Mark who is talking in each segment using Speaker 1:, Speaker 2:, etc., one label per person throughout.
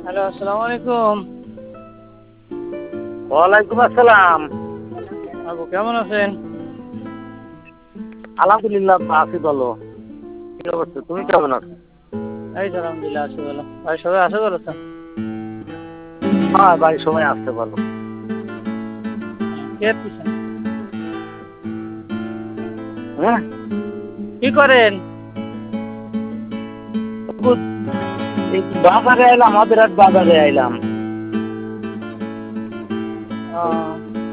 Speaker 1: Hello, আসসালামু আলাইকুম।
Speaker 2: ওয়ালাইকুম আসসালাম।
Speaker 1: আবু কেমন আছেন?
Speaker 2: আলহামদুলিল্লাহ আছি ভালো। কি অবস্থা? তুমি কেমন আছো?
Speaker 1: এই তো আলহামদুলিল্লাহ আছি ভালো। ভাই সবাই আছে ভালো তো?
Speaker 2: হ্যাঁ বাড়ির সবাই আসতে ভালো।
Speaker 1: কে আছেন?
Speaker 2: হ্যাঁ
Speaker 1: কি করেন?
Speaker 2: এই বাজারে আইলাম, আমাদের এক বাজারে আইলাম।
Speaker 1: আহ,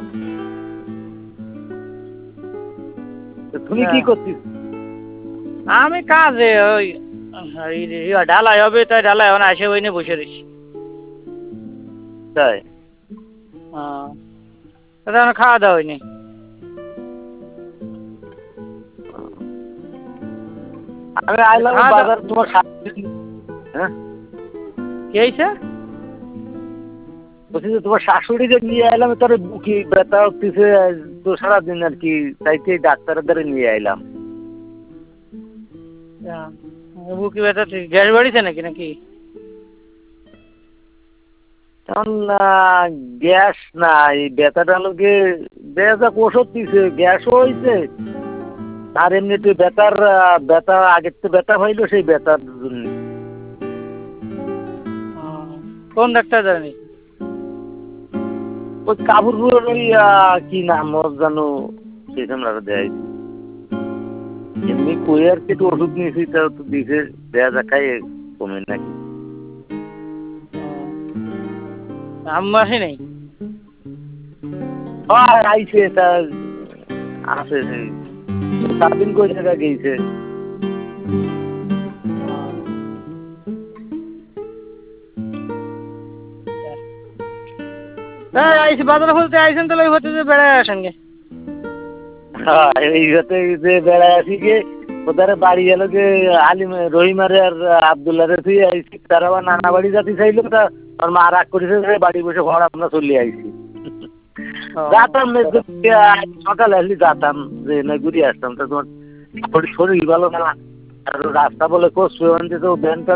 Speaker 2: তো তুমি
Speaker 1: না,
Speaker 2: কি করছিস?
Speaker 1: আমি কাজে ওই ঢালাই হবে, তাই ঢালাই এখন আসে ওই নিয়ে বসে রয়েছি।
Speaker 2: তাই
Speaker 1: এখন খাওয়া দাওয়া হয়নি।
Speaker 2: আমি আইলাম
Speaker 1: খাওয়া দাওয়া
Speaker 2: বাজার তোমার হ্যাঁ
Speaker 1: কি হয়েছে?
Speaker 2: বলছি যে তোমার শাশুড়িকে নিয়ে আইলাম, তোর বুকি ব্যথা হচ্ছে তো সারাদিন আর কি, তাইতে ডাক্তারের দ্বারা নিয়ে আইলাম।
Speaker 1: বুকি ব্যথা গ্যাস বাড়িছে নাকি নাকি?
Speaker 2: এখন গ্যাস না, এই ব্যথাটা লোকে ব্যথা ওষুধ দিছে, গ্যাসও হয়েছে। আর এমনিতে ব্যথা আগের তো ব্যথা হইলো, সেই ব্যথার জন্য।
Speaker 1: কোন ডাক্তার জানি?
Speaker 2: ওই কাবুরপুরের ওই কি নাম ওর জানো, সেই আমরা দেয় এমনি কই আর কি, একটু ওষুধ নিয়েছি, তা তো দিছে, দেয়া যা খাই কমে নাকি।
Speaker 1: আম্মা আসে নাই?
Speaker 2: আর আইছে তা আছে, সেই 4 দিন কই জায়গা গেছে।
Speaker 1: হ্যাঁ আইসি, বাজারে খুলতে আইসেন তাহলে হচ্ছে যে বেড়ায় আসেন গে।
Speaker 2: হ্যাঁ এই সাথে যে বেড়ায় আসি গে, ওদের বাড়ি গেল যে আলিম রহিমারে আর আবদুল্লাহ তুই আইসি, তারা আবার নানা বাড়ি যাতে চাইলো, তা আর মা রাগ করেছে, বাড়ি বসে ঘর আমরা চলে আইসি। যাতাম সকালে আসলি যাতাম, যে না ঘুরে আসতাম, তা তোমার শরীর ভালো না, আর রাস্তা বলে করছো তো ব্যান